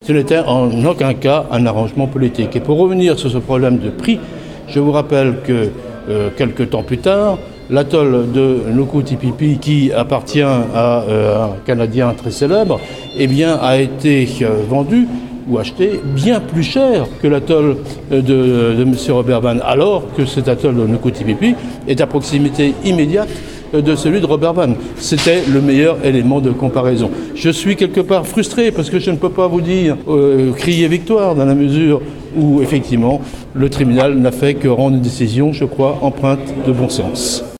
Ce n'était en aucun cas un arrangement politique. Et pour revenir sur ce problème de prix, je vous rappelle que quelques temps plus tard, l'atoll de Nukutipipi, qui appartient à un Canadien très célèbre, a été vendu ou acheté bien plus cher que l'atoll de M. Robert Ban, alors que cet atoll de Nukutipipi est à proximité immédiate de celui de Robert Ban. C'était le meilleur élément de comparaison. Je suis quelque part frustré parce que je ne peux pas vous dire crier victoire dans la mesure où effectivement le tribunal n'a fait que rendre une décision, je crois, empreinte de bon sens.